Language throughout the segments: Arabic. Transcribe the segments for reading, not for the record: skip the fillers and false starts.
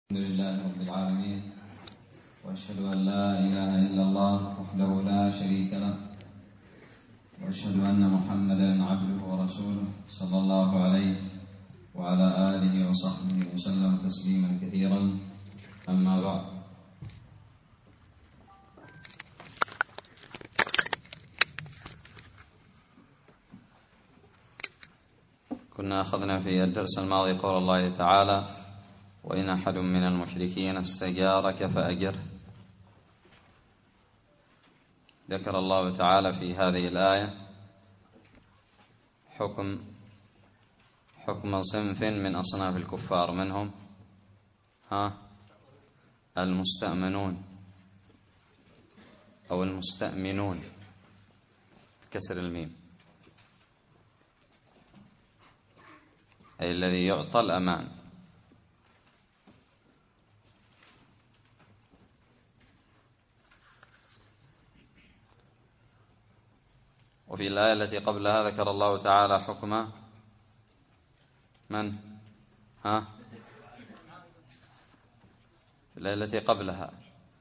الحمد لله رب العالمين، وأشهد أن لا إله إلا الله وحده لا شريك له، وأشهد أن محمدا عبده ورسوله صلى الله عليه وعلى آله وصحبه وسلم تسليما كثيرا. أما بعد، كنا أخذنا في الدرس الماضي قول الله تعالى: وإن أحد من المشركين استجارك فأجره. ذكر الله تعالى في هذه الآية حكم صنف من أصناف الكفار، منهم المستأمنون أو المستأمنون كسر الميم، أي الذي يعطى الأمان. وفي الآية التي قبلها ذكر الله تعالى حكم من؟ في الآية التي قبلها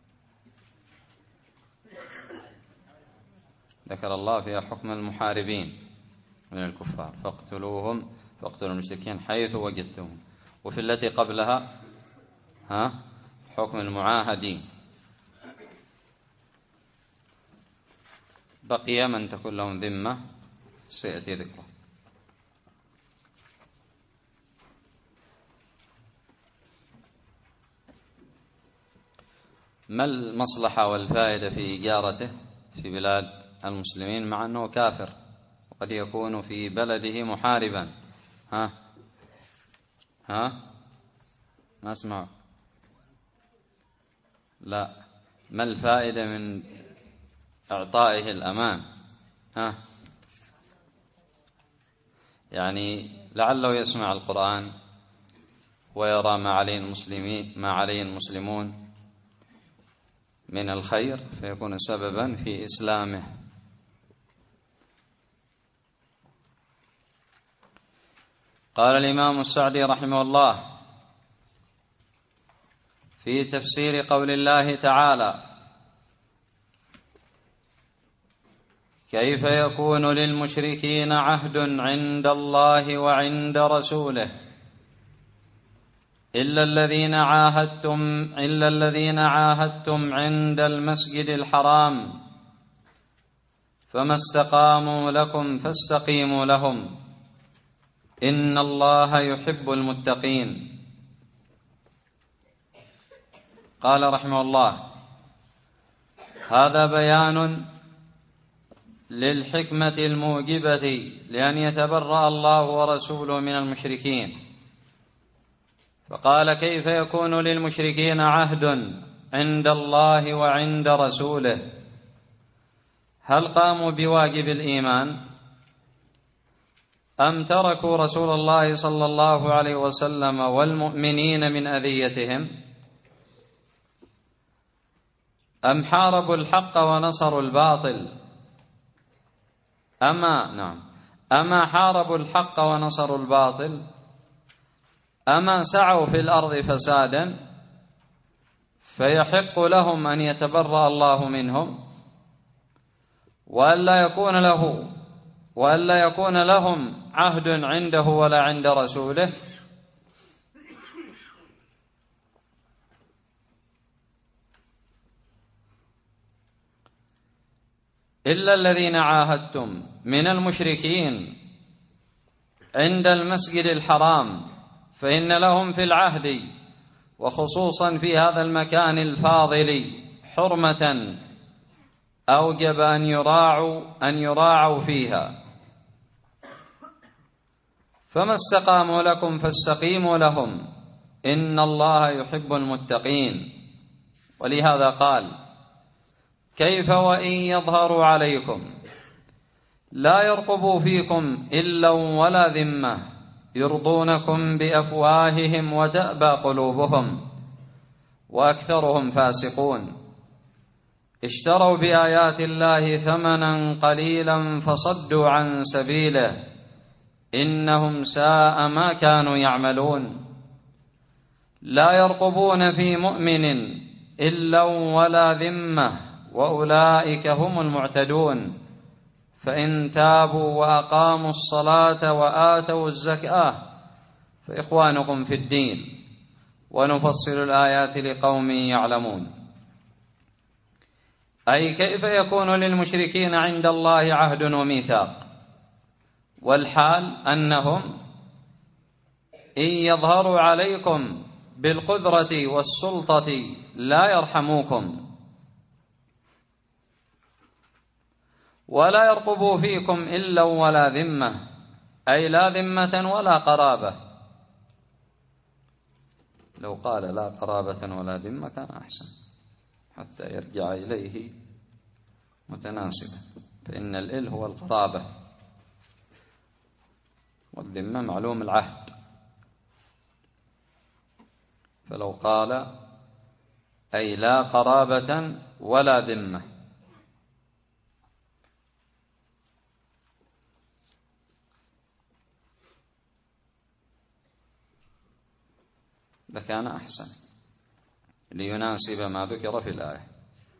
ذكر الله فيها حكم المحاربين من الكفار: فاقتلوا المشركين حيث وجدتهم. وفي التي قبلها حكم المعاهدين. بقي من تكون لهم ذمة سيأتي ذكره. ما المصلحة والفائدة في إجارته في بلاد المسلمين مع أنه كافر، وقد يكون في بلده محاربا؟ ما اسمع. لا، ما الفائدة من إعطائه الأمان؟ يعني لعله يسمع القرآن ويرى ما عليه المسلمون من الخير، فيكون سببا في إسلامه. قال الإمام السعدي رحمه الله في تفسير قول الله تعالى: كيف يكون للمشركين عهد عند الله وعند رسوله إلا الذين عاهدتم عند المسجد الحرام، فما استقاموا لكم فاستقيموا لهم إن الله يحب المتقين. قال رحمه الله: هذا بيان للحكمة الموجبة لأن يتبرأ الله ورسوله من المشركين. فقال: كيف يكون للمشركين عهد عند الله وعند رسوله؟ هل قاموا بواجب الإيمان أم تركوا رسول الله صلى الله عليه وسلم والمؤمنين من أذيتهم، أم حاربوا الحق ونصروا الباطل؟ أما حاربوا الحق ونصروا الباطل، أما سعوا في الأرض فسادا فيحق لهم أن يتبرأ الله منهم وألا يكون لهم عهد عنده ولا عند رسوله؟ إلا الذين عاهدتم من المشركين عند المسجد الحرام فإن لهم في العهد، وخصوصا في هذا المكان الفاضل، حرمة أوجب أن يراعوا فيها. فما استقاموا لكم فاستقيموا لهم إن الله يحب المتقين. ولهذا قال: كيف وإن يظهروا عليكم لا يرقبوا فيكم إلا ولا ذمة يرضونكم بأفواههم وتأبى قلوبهم وأكثرهم فاسقون. اشتروا بآيات الله ثمنا قليلا فصدوا عن سبيله إنهم ساء ما كانوا يعملون. لا يرقبون في مؤمن إلا ولا ذمة وأولئك هم المعتدون فإن تابوا وأقاموا الصلاة وآتوا الزكاة فإخوانكم في الدين ونفصل الآيات لقوم يعلمون. أي كيف يكون للمشركين عند الله عهد وميثاق، والحال أنهم إن يظهروا عليكم بالقدرة والسلطة لا يرحموكم ولا يرقبوا فيكم إلا ولا ذمة، أي لا ذمة ولا قرابة. لو قال لا قرابة ولا ذمة كان أحسن حتى يرجع إليه متناسبا، فإن الإل هو القرابة والذمة معلوم العهد. فلو قال أي لا قرابة ولا ذمة لكان أحسن ليناسب ما ذكر في الآية.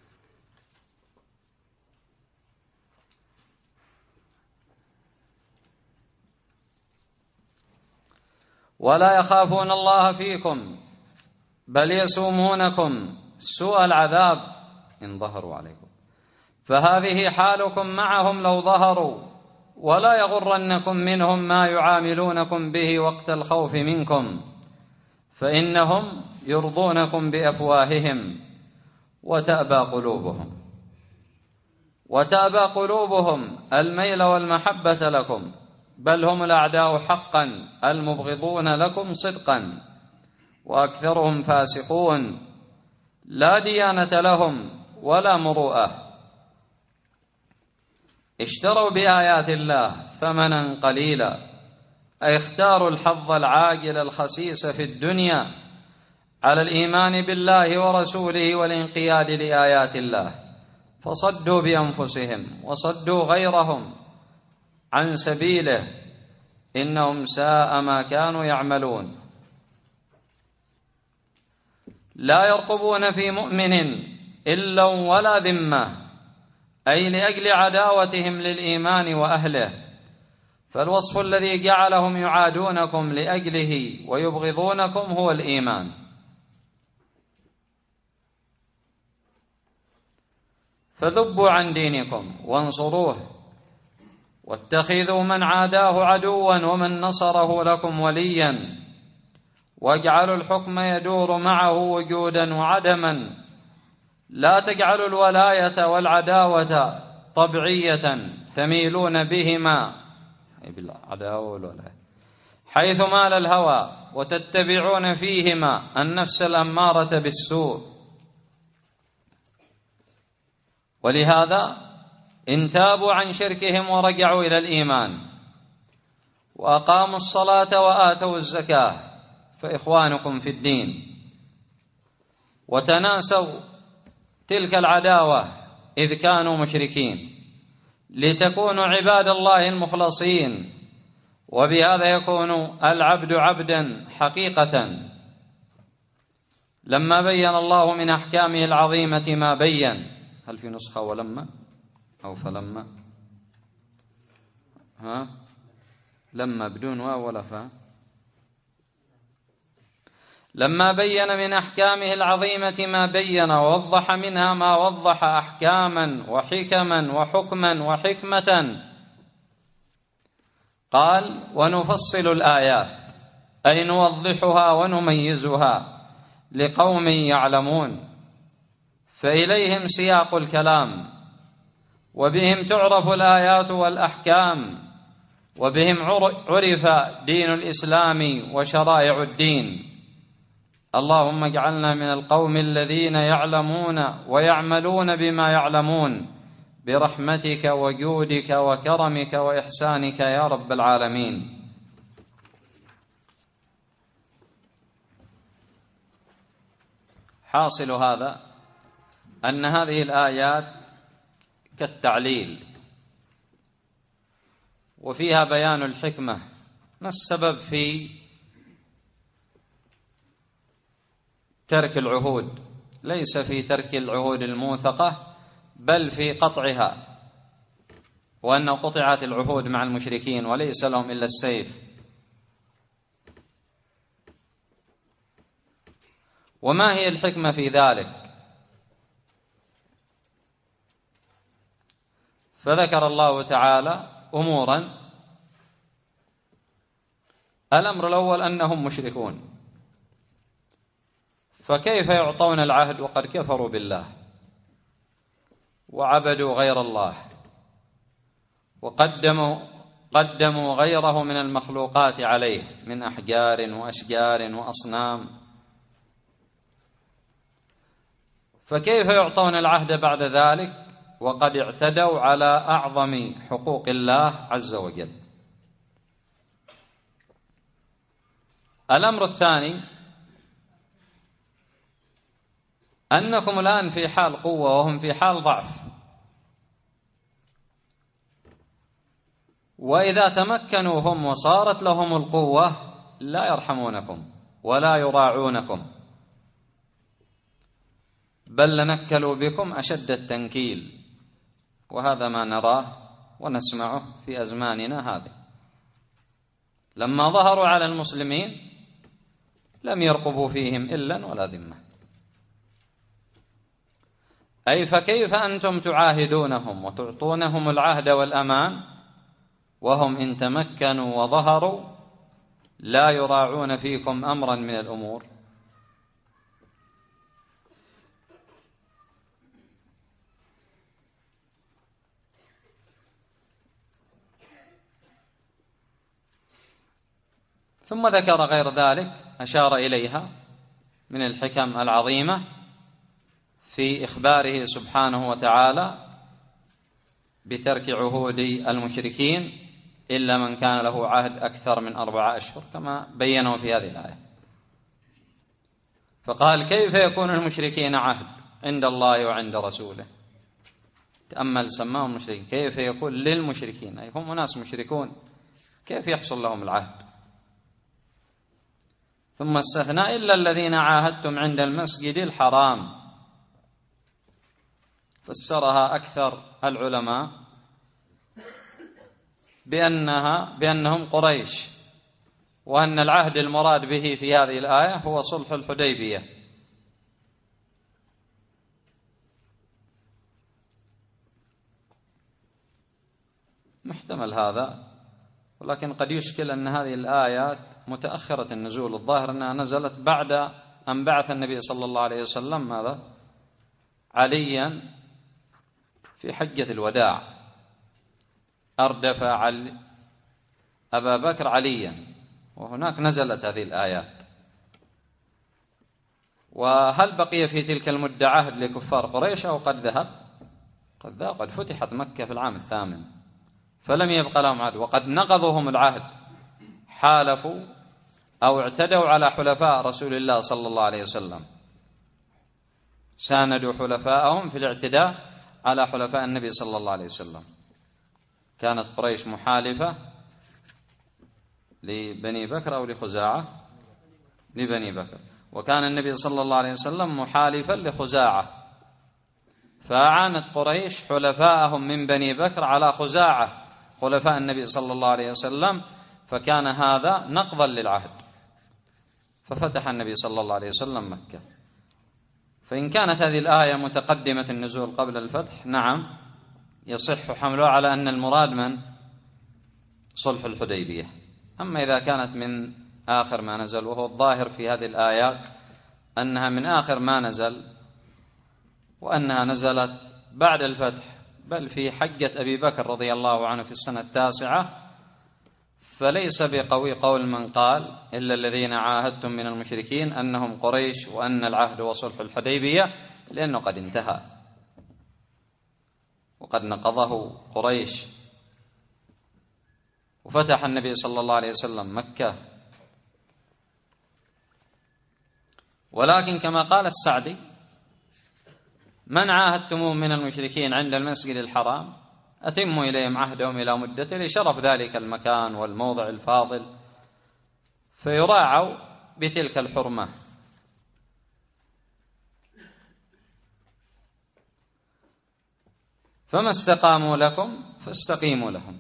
ولا يخافون الله فيكم بل يسومونكم سوء العذاب إن ظهروا عليكم، فهذه حالكم معهم لو ظهروا، ولا يغرنكم منهم ما يعاملونكم به وقت الخوف منكم، فإنهم يرضونكم بأفواههم وتأبى قلوبهم الميل والمحبة لكم، بل هم الأعداء حقا المبغضون لكم صدقا، وأكثرهم فاسقون لا ديانة لهم ولا مروءة، اشتروا بآيات الله ثمنا قليلا، أي اختاروا الحظ العاجل الخسيس في الدنيا على الإيمان بالله ورسوله والانقياد لآيات الله، فصدوا بأنفسهم وصدوا غيرهم عن سبيله، إنهم ساء ما كانوا يعملون. لا يرقبون في مؤمن إلا ولا ذمة، أي لأجل عداوتهم للإيمان وأهله، فالوصف الذي جعلهم يعادونكم لأجله ويبغضونكم هو الإيمان. فذبوا عن دينكم وانصروه، واتخذوا من عاداه عدوا ومن نصره لكم وليا، واجعلوا الحكم يدور معه وجودا وعدما، لا تجعلوا الولاية والعداوة طبيعية تميلون بهما بالعداوة والولاية حيث مال الهوى، وتتبعون فيهما النفس الأمارة بالسوء. ولهذا إن تابوا عن شركهم ورجعوا إلى الإيمان وأقاموا الصلاة وآتوا الزكاة فإخوانكم في الدين، وتناسوا تلك العداوة إذ كانوا مشركين لتكونوا عباد الله المخلصين، وبهذا يكون العبد عبدا حقيقة. لما بين الله من أحكامه العظيمة ما بين، هل في نسخة ولما أو فلما؟ لما بدون واو ولا فاء. لما بين من أحكامه العظيمة ما بين، ووضح منها ما وضح أحكاما وحكما وحكما وحكمة، قال ونفصل الآيات، أي نوضحها ونميزها لقوم يعلمون، فإليهم سياق الكلام، وبهم تعرف الآيات والأحكام، وبهم عرف دين الإسلام وشرائع الدين. اللهم اجعلنا من القوم الذين يعلمون ويعملون بما يعلمون برحمتك وجودك وكرمك وإحسانك يا رب العالمين. حاصل هذا أن هذه الآيات كالتعليل، وفيها بيان الحكمة، ما السبب في ترك العهود، ليس في ترك العهود الموثقة بل في قطعها، وأنه قطعت العهود مع المشركين وليس لهم إلا السيف. وما هي الحكمة في ذلك؟ فذكر الله تعالى أمورا. الأمر الأول أنهم مشركون، فكيف يعطون العهد وقد كفروا بالله وعبدوا غير الله وقدموا غيره من المخلوقات عليه من أحجار وأشجار وأصنام؟ فكيف يعطون العهد بعد ذلك وقد اعتدوا على أعظم حقوق الله عز وجل؟ الأمر الثاني أنكم الآن في حال قوة وهم في حال ضعف، وإذا تمكنوا هم وصارت لهم القوة لا يرحمونكم ولا يراعونكم، بل لنكلوا بكم أشد التنكيل. وهذا ما نراه ونسمعه في أزماننا هذه. لما ظهروا على المسلمين لم يرقبوا فيهم إلا ولا ذمة. أي فكيف أنتم تعاهدونهم وتعطونهم العهد والأمان وهم إن تمكنوا وظهروا لا يراعون فيكم أمرا من الأمور؟ ثم ذكر غير ذلك أشار إليها من الحكم العظيمة في إخباره سبحانه وتعالى بترك عهود المشركين إلا من كان له عهد أكثر من 4 أشهر كما بينوا في هذه الآية. فقال كيف يكون المشركين عهد عند الله وعند رسوله؟ تأمل سماهم مشركين، كيف يكون للمشركين؟ أي هم ناس مشركون، كيف يحصل لهم العهد؟ ثم استثنى إلا الذين عاهدتم عند المسجد الحرام. فسرها أكثر العلماء بأنهم قريش، وأن العهد المراد به في هذه الآية هو صلح الحديبية. محتمل هذا، ولكن قد يشكل أن هذه الآيات متأخرة النزول. الظاهر أنها نزلت بعد أن بعث النبي صلى الله عليه وسلم ماذا؟ عليا في حجة الوداع، أردف أبا بكر عليا، وهناك نزلت هذه الآيات. وهل بقي في تلك المدة عهد لكفار قريش أو قد ذهب؟ قد فتحت مكة في العام 8 فلم يبق لهم عهد، وقد نقضهم العهد، حالفوا أو اعتدوا على حلفاء رسول الله صلى الله عليه وسلم، ساندوا حلفاءهم في الاعتداء على حلفاء النبي صلى الله عليه وسلم. كانت قريش محالفة لبني بكر أو لخزاعة؟ لبني بكر. وكان النبي صلى الله عليه وسلم محالفا لخزاعة، فأعانت قريش حلفاءهم من بني بكر على خزاعة خلفاء النبي صلى الله عليه وسلم، فكان هذا نقضا للعهد، ففتح النبي صلى الله عليه وسلم مكة. فإن كانت هذه الآية متقدمة النزول قبل الفتح، نعم يصح حملها على أن المراد من صلح الحديبية. أما إذا كانت من آخر ما نزل، وهو الظاهر في هذه الآيات أنها من آخر ما نزل، وأنها نزلت بعد الفتح، بل في حجة أبي بكر رضي الله عنه في السنة 9، فليس بقوي قول من قال إلا الذين عاهدتم من المشركين أنهم قريش وأن العهد وصلح الحديبية، لأنه قد انتهى وقد نقضه قريش، وفتح النبي صلى الله عليه وسلم مكة. ولكن كما قال السعدي: من عاهدتموه من المشركين عند المسجد الحرام أتموا إليهم عهدهم إلى مدته، لشرف ذلك المكان والموضع الفاضل، فيراعوا بتلك الحرمة. فما استقاموا لكم فاستقيموا لهم،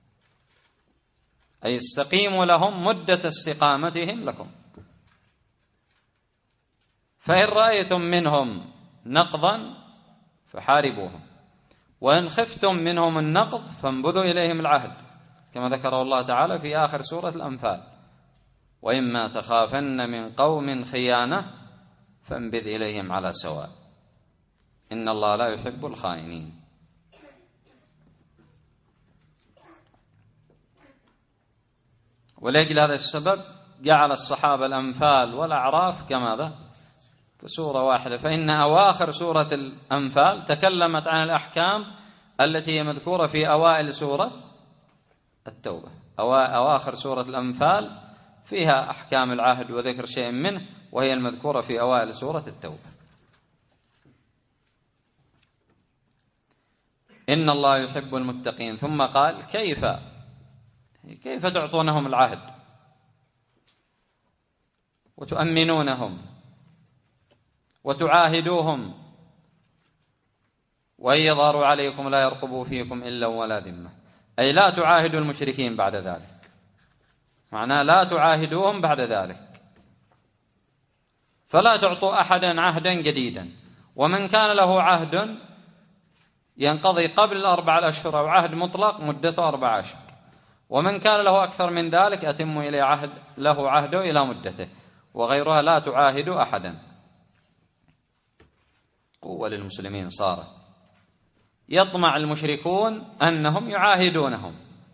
أي استقيموا لهم مدة استقامتهم لكم. فإن رأيتم منهم نقضا فحاربوهم، وإن خفتم منهم النقض فانبذوا إليهم العهد، كما ذكره الله تعالى في آخر سورة الأنفال: وإما تخافن من قوم خيانة فانبذ إليهم على سواء إن الله لا يحب الخائنين. ولأجل هذا السبب جعل الصحابة الأنفال والأعراف كماذا؟ كسورة واحدة، فإن أواخر سورة الأنفال تكلمت عن الأحكام التي هي مذكورة في أوائل سورة التوبة. أواخر سورة الأنفال فيها أحكام العهد وذكر شيء منه، وهي المذكورة في أوائل سورة التوبة. إن الله يحب المتقين. ثم قال: كيف تعطونهم العهد وتؤمنونهم وتعاهدوهم وإن يظهروا عليكم لا يرقبوا فيكم إلا ولا ذمة، أي لا تعاهدوا المشركين بعد ذلك، معناه لا تعاهدوهم بعد ذلك، فلا تعطوا أحدا عهدا جديدا. ومن كان له عهد ينقضي قبل 4 أشهر أو عهد مطلق مدته 4 أشهر، ومن كان له أكثر من ذلك أتموا إليه له عهده إلى مدته، وغيرها لا تعاهد أحدا. قوة للمسلمين صارت، يطمع المشركون أنهم يعاهدونهم.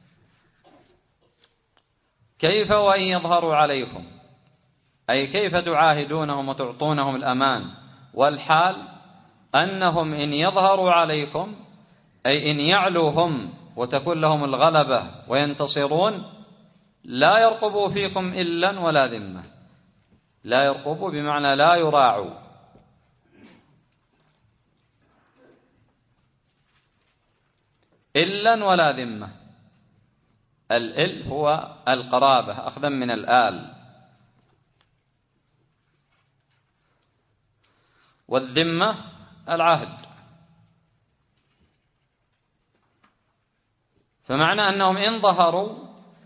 كيف وإن يظهروا عليكم، أي كيف تعاهدونهم وتعطونهم الأمان، والحال أنهم إن يظهروا عليكم، أي إن يعلوا هم وتكون لهم الغلبة وينتصرون، لا يرقبوا فيكم إلا ولا ذمة. لا يرقبوا بمعنى لا يراعوا، إلا ولا ذمة. الإل هو القرابة أخذا من الآل، والذمة العهد. فمعنى أنهم إن ظهروا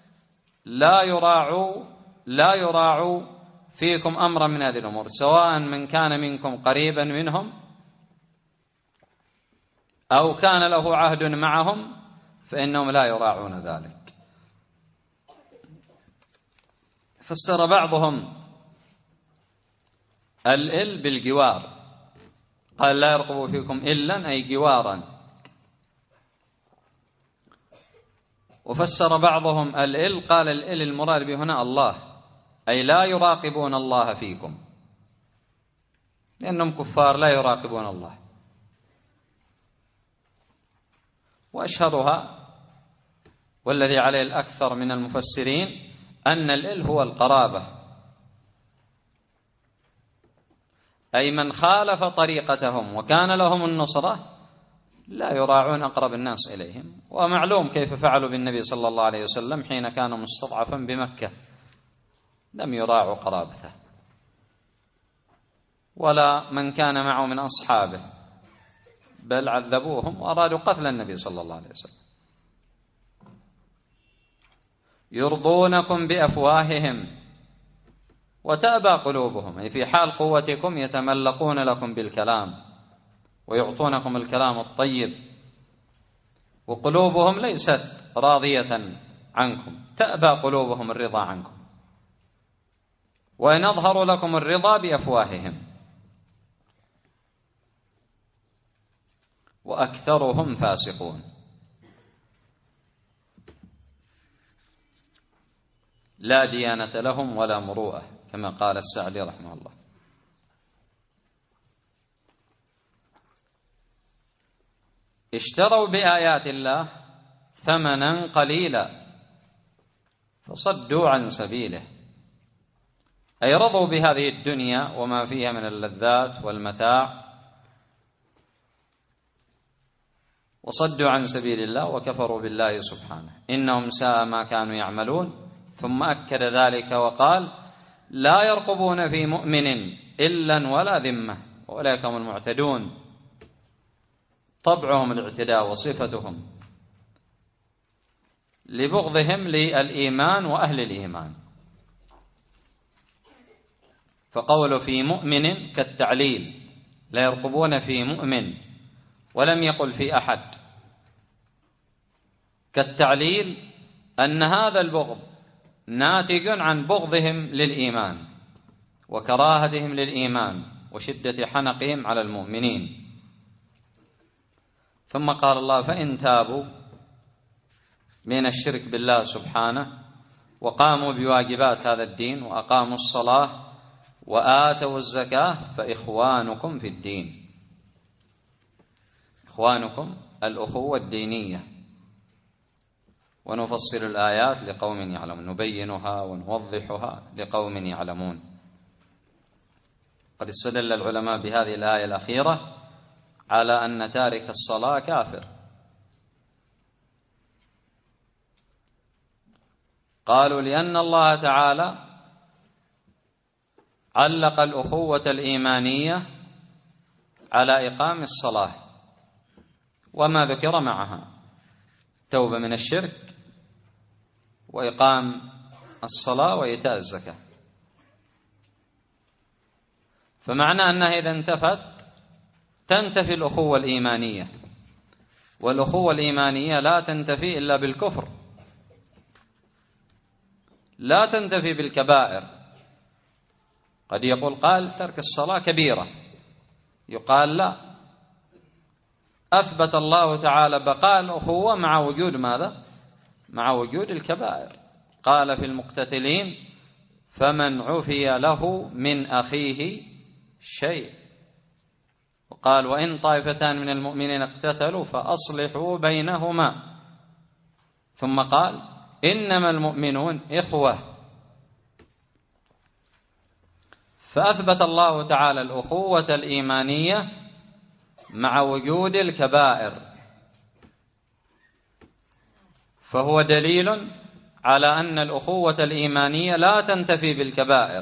لا يراعوا فيكم أمرا من هذه الأمور، سواء من كان منكم قريبا منهم أو كان له عهد معهم، فإنهم لا يراعون ذلك. فسر بعضهم الإل بالجوار، قال لا يرقبوا فيكم إلا أي جوارا. وفسر بعضهم الإل، قال الإل المراد به هنا الله، أي لا يراقبون الله فيكم، لأنهم كفار لا يراقبون الله. وأشهرها والذي عليه الأكثر من المفسرين أن الإل هو القرابة، أي من خالف طريقتهم وكان لهم النصرة لا يراعون أقرب الناس إليهم. ومعلوم كيف فعلوا بالنبي صلى الله عليه وسلم حين كان مستضعفا بمكة، لم يراعوا قرابته ولا من كان معه من أصحابه، بل عذبوهم وأرادوا قتل النبي صلى الله عليه وسلم. يرضونكم بأفواههم وتأبى قلوبهم، أي في حال قوتكم يتملقون لكم بالكلام ويعطونكم الكلام الطيب، وقلوبهم ليست راضية عنكم، تأبى قلوبهم الرضا عنكم. وإن أظهروا لكم الرضا بأفواههم، وأكثرهم فاسقون. لا ديانة لهم ولا مروءة، كما قال السعدي رحمه الله. اشتروا بآيات الله ثمنا قليلا فصدوا عن سبيله، أي رضوا بهذه الدنيا وما فيها من اللذات والمتاع وصدوا عن سبيل الله وكفروا بالله سبحانه، إنهم ساء ما كانوا يعملون. ثم أكد ذلك وقال: لا يرقبون في مؤمن إلا ولا ذمة، وأولئك هم المعتدون. طبعهم الاعتداء وصفتهم لبغضهم للإيمان وأهل الإيمان. فقول في مؤمن كالتعليل، لا يرقبون في مؤمن، ولم يقل في أحد. كالتعليل أن هذا البغض ناتج عن بغضهم للإيمان وكراهتهم للإيمان وشدة حنقهم على المؤمنين. ثم قال الله: فإن تابوا من الشرك بالله سبحانه وقاموا بواجبات هذا الدين وأقاموا الصلاة وآتوا الزكاة فإخوانكم في الدين. إخوانكم الأخوة الدينية، ونفصل الآيات لقوم يعلمون، نبينها ونوضحها لقوم يعلمون. قد استدل العلماء بهذه الآية الأخيرة على أن تارك الصلاة كافر. قالوا: لأن الله تعالى علق الأخوة الإيمانية على إقام الصلاة وما ذكر معها، توبة من الشرك وإقام الصلاة وإيتاء الزكاة. فمعنى أنها إذا انتفت تنتفي الأخوة الإيمانية، والأخوة الإيمانية لا تنتفي إلا بالكفر، لا تنتفي بالكبائر. قد يقول قال ترك الصلاة كبيرة، يقال لا، أثبت الله تعالى بقاء الأخوة مع وجود ماذا؟ مع وجود الكبائر. قال في المقتتلين: فمن عفي له من أخيه شيء. وقال: وإن طائفتان من المؤمنين اقتتلوا فأصلحوا بينهما. ثم قال: إنما المؤمنون إخوة. فأثبت الله تعالى الأخوة الإيمانية مع وجود الكبائر، فهو دليل على أن الأخوة الإيمانية لا تنتفي بالكبائر.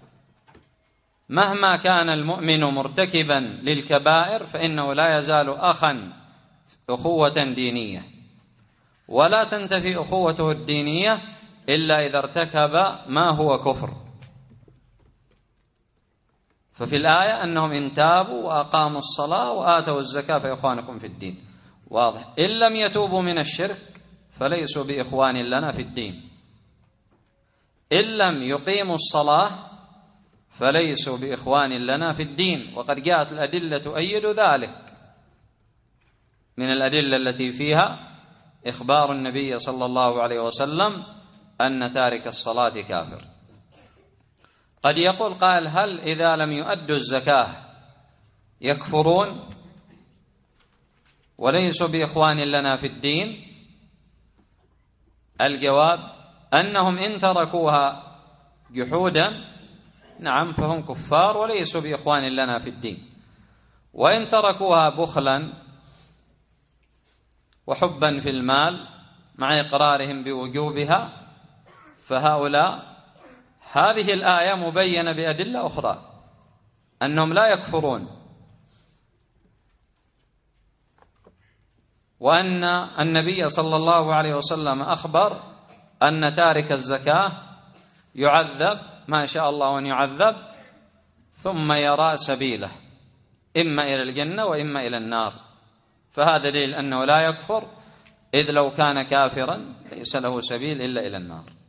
مهما كان المؤمن مرتكبا للكبائر فإنه لا يزال أخا أخوة دينية، ولا تنتفي أخوته الدينية إلا إذا ارتكب ما هو كفر. ففي الآية أنهم إن تابوا وأقاموا الصلاة وآتوا الزكاة فإخوانكم في الدين، واضح. إن لم يتوبوا من الشرك فليسوا بإخوان لنا في الدين. إن لم يقيموا الصلاة فليسوا بإخوان لنا في الدين. وقد جاءت الأدلة تؤيد ذلك، من الأدلة التي فيها إخبار النبي صلى الله عليه وسلم أن تارك الصلاة كافر. قد يقول قائل: هل إذا لم يؤدوا الزكاة يكفرون وليسوا بإخوان لنا في الدين؟ الجواب أنهم إن تركوها جحودا نعم فهم كفار وليسوا بإخوان لنا في الدين، وإن تركوها بخلا وحبا في المال مع إقرارهم بوجوبها فهؤلاء هذه الآية مبينة بأدلة أخرى أنهم لا يكفرون، وأن النبي صلى الله عليه وسلم أخبر أن تارك الزكاة يعذب ما شاء الله أن يعذب ثم يرى سبيله إما إلى الجنة وإما إلى النار. فهذا دليل أنه لا يكفر، إذ لو كان كافرا ليس له سبيل إلا إلى النار.